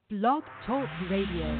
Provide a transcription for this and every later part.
Blog Talk Radio.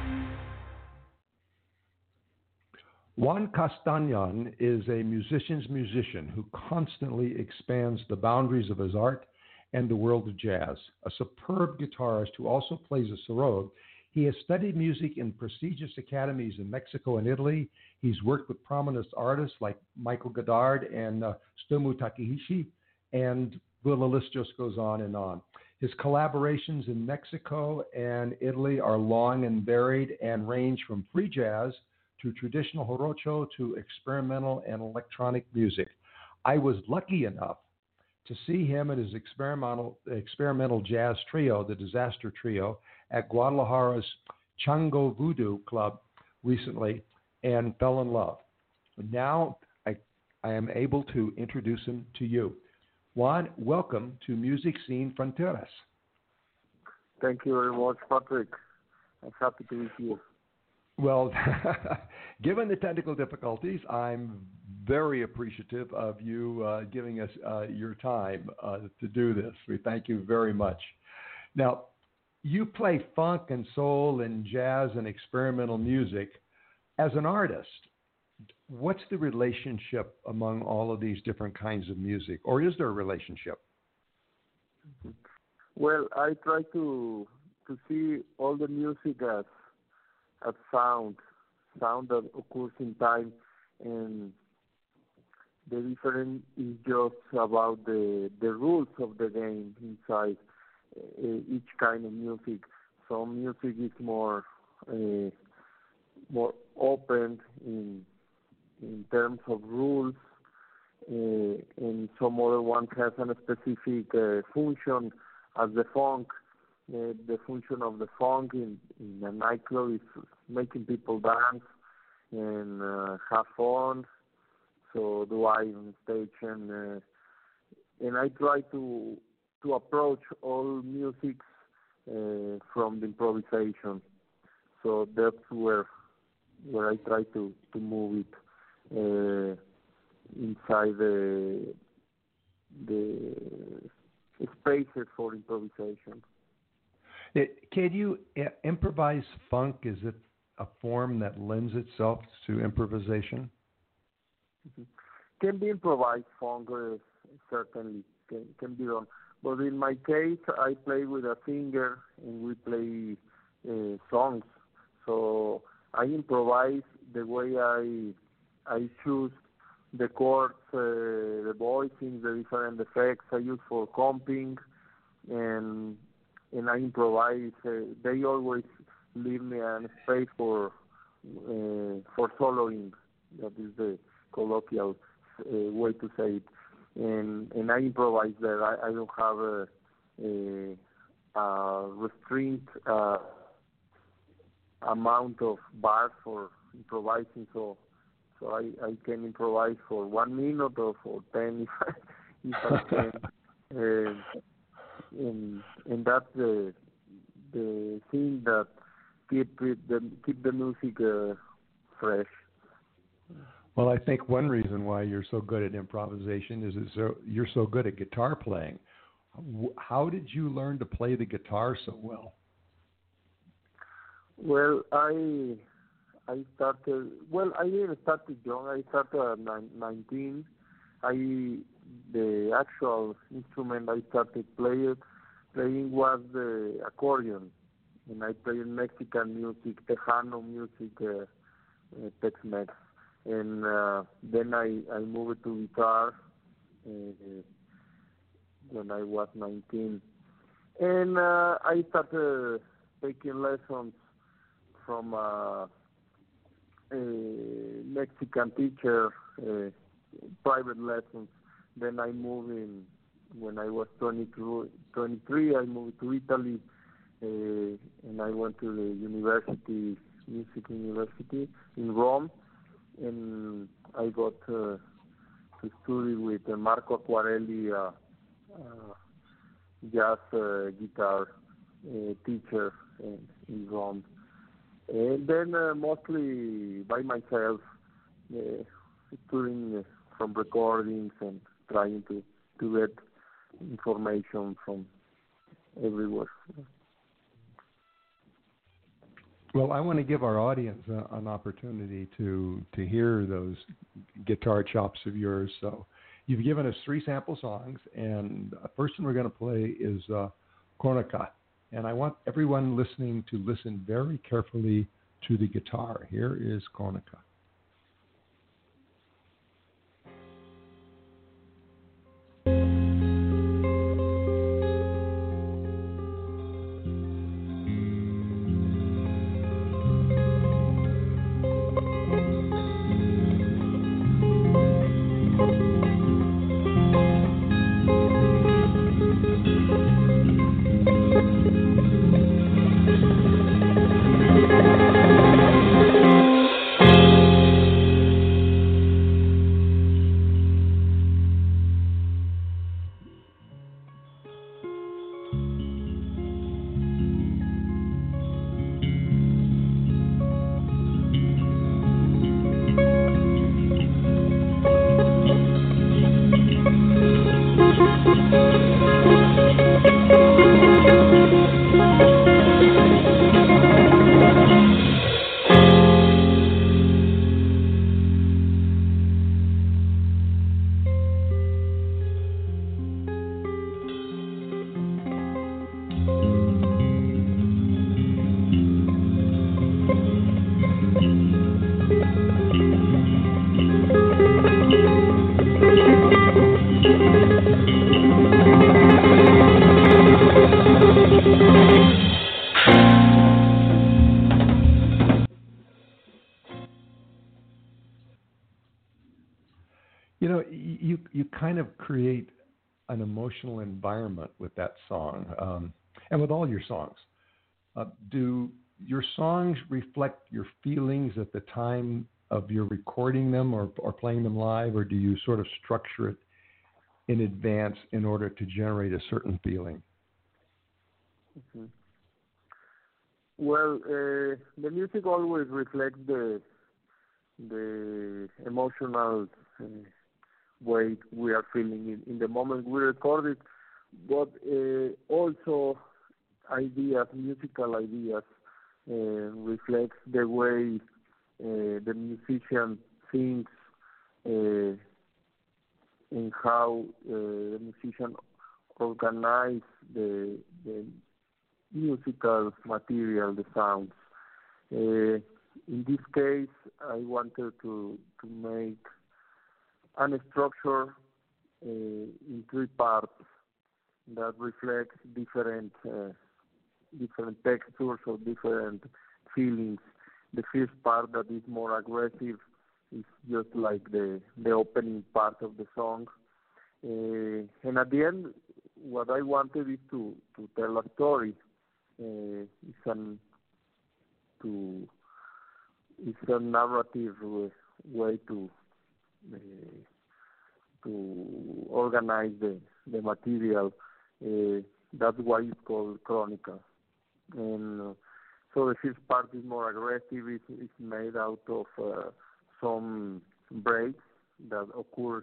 Juan Castañon is a musician's musician who constantly expands the boundaries of his art and the world of jazz. A superb guitarist who also plays a sarod, he has studied music in prestigious academies in Mexico and Italy. He's worked with prominent artists like Michael Goddard and Tsutomu Takehashi, and the list just goes on and on. His collaborations in Mexico and Italy are long and varied and range from free jazz to traditional jarocho to experimental and electronic music. I was lucky enough to see him and his experimental jazz trio, the Disaster Trio, at Guadalajara's Chango Voodoo Club recently and fell in love. Now I am able to introduce him to you. Juan, welcome to Music Scene Fronteras. Thank you very much, Patrick. I'm happy to be here. Well, given the technical difficulties, I'm very appreciative of you giving us your time to do this. We thank you very much. Now, you play funk and soul and jazz and experimental music. As an artist, what's the relationship among all of these different kinds of music, or is there a relationship? Well, I try to see all the music as sound that occurs in time, and the difference is just about the rules of the game inside each kind of music. Some music is more open in terms of rules, and some other one has a specific function as the funk. The function of the funk in a nightclub is making people dance and have fun. So do I on stage, and I try to approach all music from the improvisation. So that's where I try to move it inside the spaces for improvisation. Can you improvise funk? Is it a form that lends itself to improvisation? Mm-hmm. Can be improvised funk, certainly can be done. But in my case, I play with a singer and we play songs. So I improvise the way I choose the chords, the voicing, the different effects I use for comping, and I improvise. They always leave me a space for soloing. That is the colloquial way to say it. And I improvise there. I don't have a restraint amount of bars for improvising. So I can improvise for 1 minute or for 10 if I can. And that's the thing that keep the music fresh. Well, I think one reason why you're so good at improvisation is you're so good at guitar playing. How did you learn to play the guitar so well? Well, I didn't start young. I started at 19. The actual instrument I started playing was the accordion, and I played Mexican music, Tejano music, Tex-Mex, and then I moved to guitar when I was 19, and I started taking lessons from a Mexican teacher, private lessons. Then I moved in, when I was 23, I moved to Italy, and I went to the music university in Rome, and I got to study with Marco Acquarelli, jazz guitar teacher in Rome. And then mostly by myself, studying from recordings and trying to get information from everywhere. Well, I want to give our audience an opportunity to hear those guitar chops of yours. So you've given us 3 sample songs, and the first one we're going to play is Cornica. And I want everyone listening to listen very carefully to the guitar. Here is Cornica. You know, you kind of create an emotional environment with that song, and with all your songs. Do your songs reflect your feelings at the time of your recording them or playing them live, or do you sort of structure it in advance in order to generate a certain feeling? Mm-hmm. Well, the music always reflects the emotional way we are feeling in the moment we record it, but also musical ideas, reflects the way the musician thinks, and how the musician organize the musical material, the sounds. In this case, I wanted to make an structure in 3 parts that reflects different textures or different feelings. The first part that is more aggressive is just like the opening part of the song. And at the end, what I wanted is to tell a story. It's a narrative way to organize the material. That's why it's called Cronica. And so the first part is more aggressive. It's made out of some breaks that occurs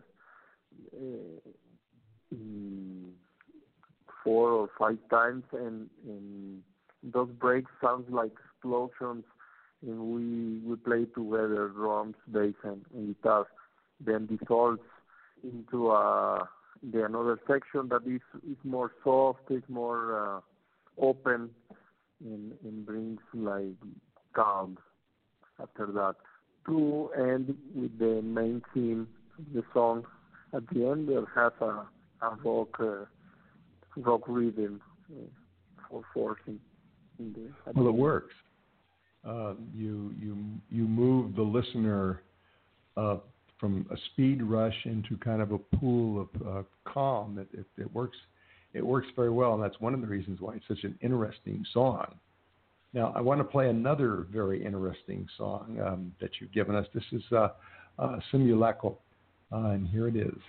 4 or 5 times, and those breaks sound like explosions, and we play together drums, bass, and guitar. Then dissolves into the another section that is more soft, is more open, and brings like calm after that. To end with the main theme of the song, at the end there has a rock rhythm for forcing. Well, it works. You move the listener from a speed rush into kind of a pool of calm. It works. It works very well, and that's one of the reasons why it's such an interesting song. Now, I want to play another very interesting song that you've given us. This is Simulacro, and here it is.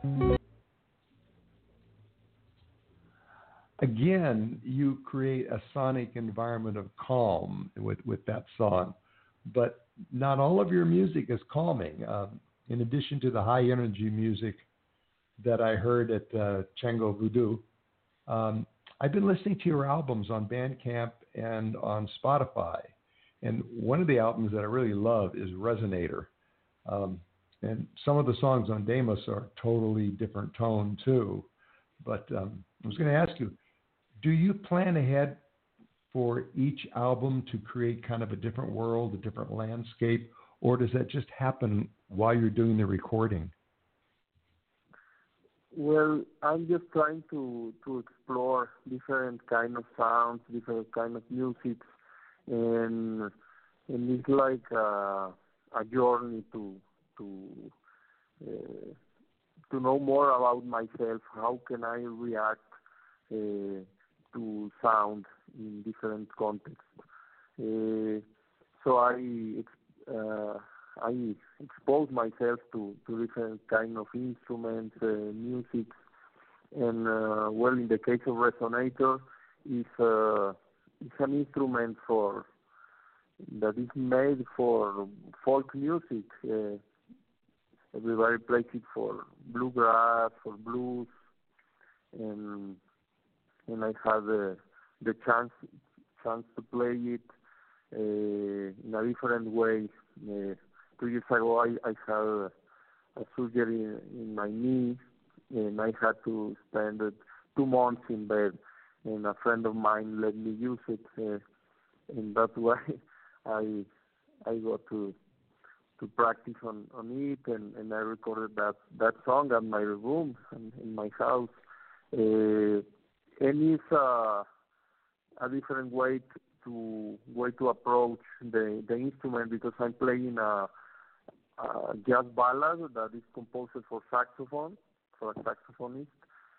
Again, you create a sonic environment of calm with that song, but not all of your music is calming. In addition to the high energy music that I heard at Chango Voodoo, I've been listening to your albums on Bandcamp and on Spotify. And one of the albums that I really love is Resonator. And some of the songs on Demos are totally different tone too. But I was going to ask you, do you plan ahead for each album to create kind of a different world, a different landscape, or does that just happen while you're doing the recording? Well, I'm just trying to explore different kind of sounds, different kind of music, and it's like a journey to know more about myself. How can I react to sound in different contexts? So I expose myself to different kind of instruments, music, and well, in the case of Resonator, it's an instrument that is made for folk music. Everybody plays it for bluegrass, for blues, and I had the chance to play it in a different way. 2 years ago, I had a surgery in my knee, and I had to spend 2 months in bed. And a friend of mine let me use it, and that's why I got to practice on it, and I recorded that song at my room in my house. And it's a different way to approach the instrument, because I'm playing a jazz ballad that is composed for saxophone, for a saxophonist,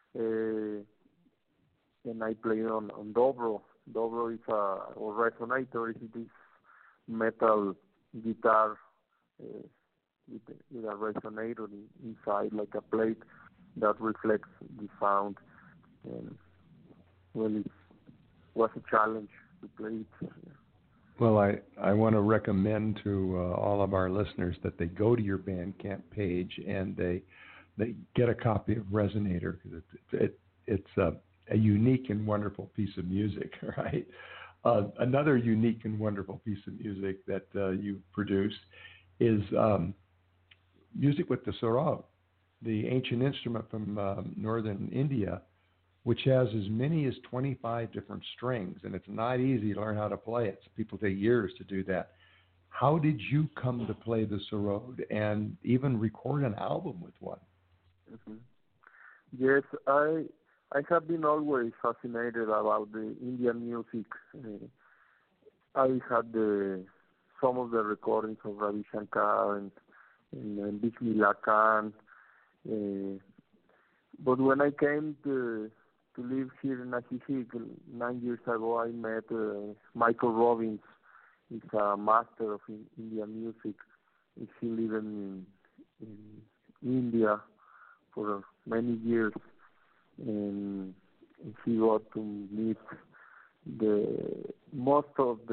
and I play on dobro. Dobro is or Resonator is this metal guitar with a resonator inside, like a plate that reflects the sound. And well, it was a challenge to play it. Well, I want to recommend to all of our listeners that they go to your Bandcamp page and they get a copy of Resonator, because it's a unique and wonderful piece of music, right? Another unique and wonderful piece of music that you produced is music with the sarod, the ancient instrument from northern India, which has as many as 25 different strings, and it's not easy to learn how to play it. So people take years to do that. How did you come to play the sarod and even record an album with one? Mm-hmm. Yes, I have been always fascinated about the Indian music. I had some of the recordings of Ravi Shankar and Bismillah Khan. But when I came to live here in Ajijic 9 years ago, I met Michael Robbins. He's a master of Indian music. He's living in India for many years, and he got to meet the most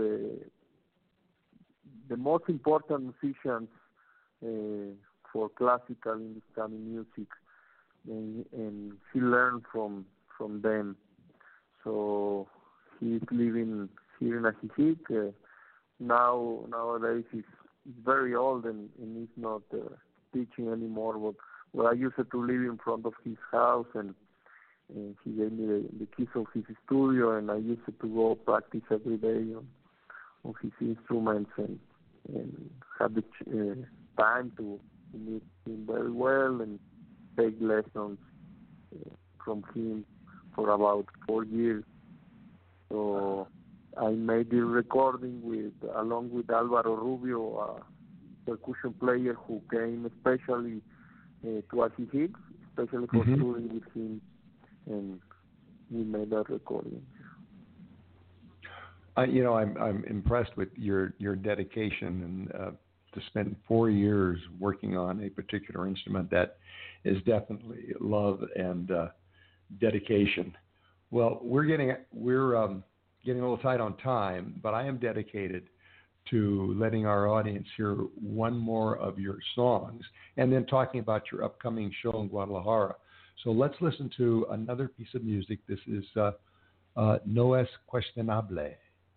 important musicians for classical Hindustani music, and he learned from them. So he's living here in Ajijic. Nowadays he's very old and he's not teaching anymore. But I used to live in front of his house, and he gave me the keys of his studio, and I used to go practice every day on his instruments, and had the time to meet him very well and take lessons from him for about 4 years. So I made the recording along with Alvaro Rubio, a percussion player who came especially to Ajijic, especially for touring with him, and we made that recording. I'm impressed with your dedication and to spend 4 years working on a particular instrument, that is definitely love and dedication. Well, we're getting a little tight on time, but I am dedicated to letting our audience hear one more of your songs and then talking about your upcoming show in Guadalajara. So let's listen to another piece of music. This is No Es Cuestionable.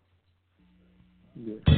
Yes.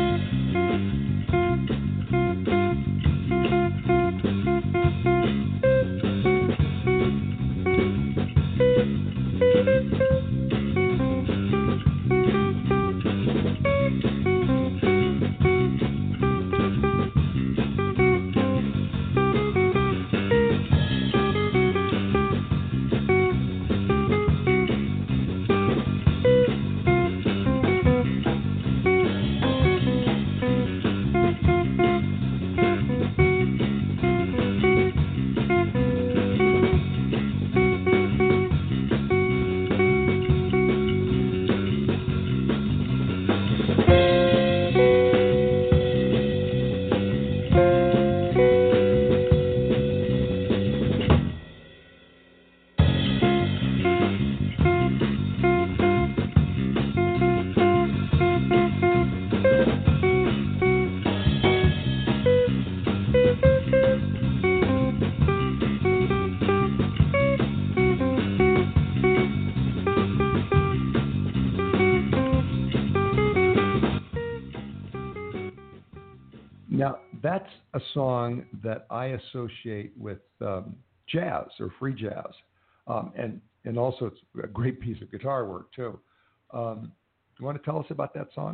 Now, that's a song that I associate with jazz or free jazz. And also it's a great piece of guitar work, too. You want to tell us about that song?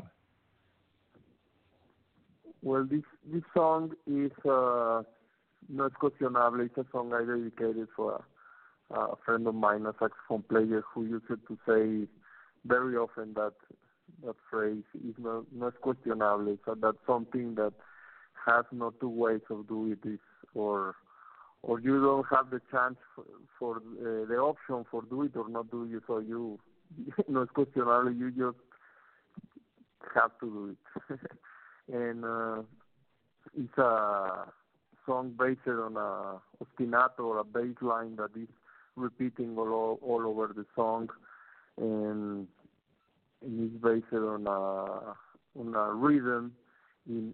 Well, this song is No Es Cuestionable. It's a song I dedicated for a friend of mine, a saxophone player, who used to say very often that phrase is no es cuestionable. So that's something that has no two ways of doing this, or you don't have the chance for the option for do it or not do it. So you no es cuestionable. You just have to do it. And it's a song based on a ostinato or a bass line that is repeating all over the song, and it's based on a rhythm in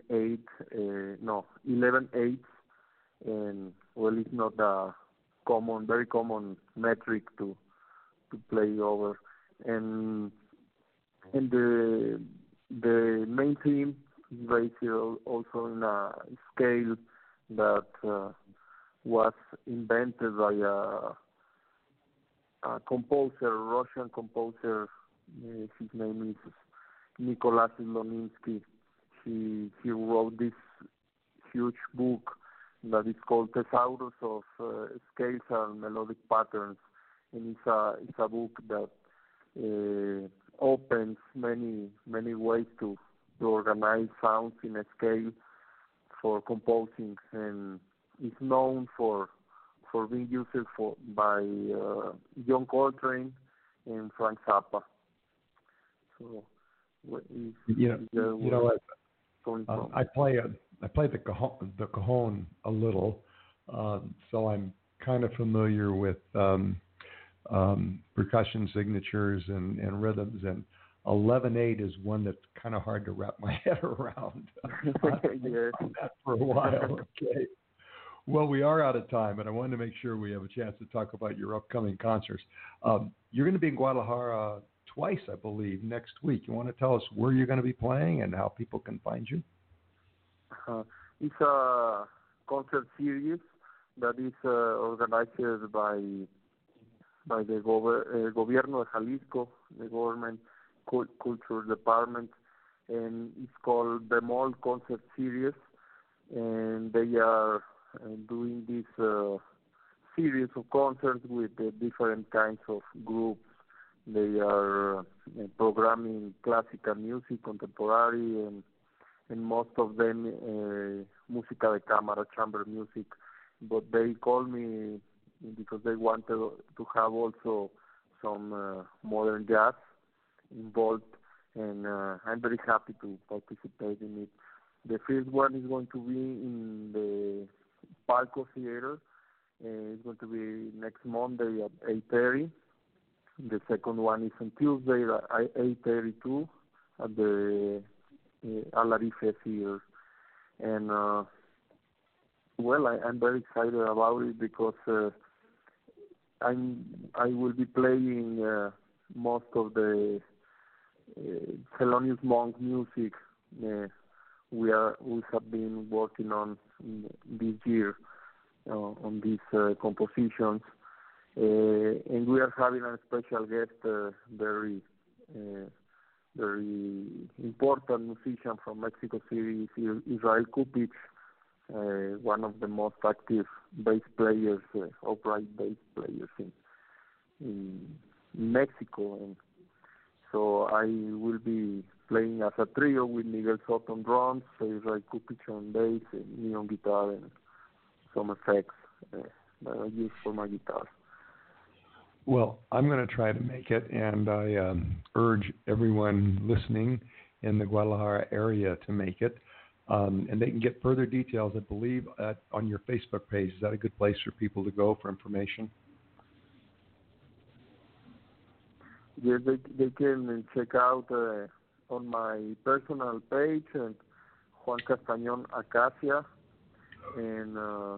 11/8, and well, it's not a very common metric to play over, and the main theme is based also in a scale that was invented by a composer, Russian composer. His name is Nicholas Sloninsky. He wrote this huge book that is called Thesaurus of Scales and Melodic Patterns, and it's a book that opens many ways to organize sounds in a scale for composing, and is known for being used by John Coltrane and Frank Zappa. So, I play the cajon a little, so I'm kind of familiar with percussion signatures and rhythms, and 11/8 is one that's kind of hard to wrap my head around. Yes. That for a while. Okay. Well, we are out of time, but I wanted to make sure we have a chance to talk about your upcoming concerts. You're going to be in Guadalajara twice, I believe, next week. You want to tell us where you're going to be playing and how people can find you? It's a concert series that is organized by the Gobierno de Jalisco, the government culture department, and it's called Bemol Concert Series, and they are doing this series of concerts with different kinds of groups. They are programming classical music, contemporary, and most of them música de cámara, chamber music. But they call me because they wanted to have also some modern jazz involved, and I'm very happy to participate in it. The first one is going to be in the Palco Theater. It's going to be next Monday at 8:30. The second one is on Tuesday at 8:30 too at the Alarife Theater. And I'm very excited about it because I will be playing most of the Thelonious Monk music we have been working on this year on these compositions, and we are having a special guest, very important musician from Mexico City, Israel Kupich, one of the most active bass players, upright bass players in Mexico. And so I will be playing as a trio with Miguel Soto on drums, Israel Kupich on bass, and me on guitar, and some effects that I use for my guitar. Well, I'm going to try to make it, and I urge everyone listening in the Guadalajara area to make it. And they can get further details, I believe, on your Facebook page. Is that a good place for people to go for information? Yes, they can check out on my personal page, Juan Castañón Acacia, and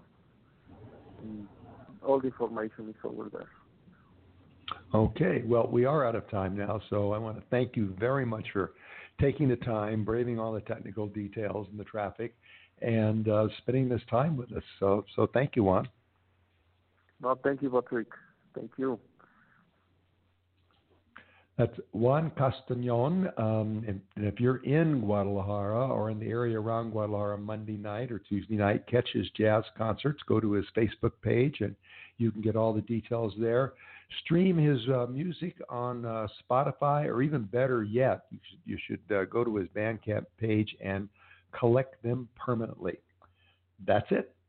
all the information is over there. Okay, well, we are out of time now, so I want to thank you very much for taking the time, braving all the technical details and the traffic, and spending this time with us. So thank you, Juan. No, thank you, Patrick. Thank you. That's Juan Castañón. And if you're in Guadalajara or in the area around Guadalajara Monday night or Tuesday night, catch his jazz concerts. Go to his Facebook page, and you can get all the details there. Stream his music on Spotify, or even better yet, you should go to his Bandcamp page and collect them permanently. That's it.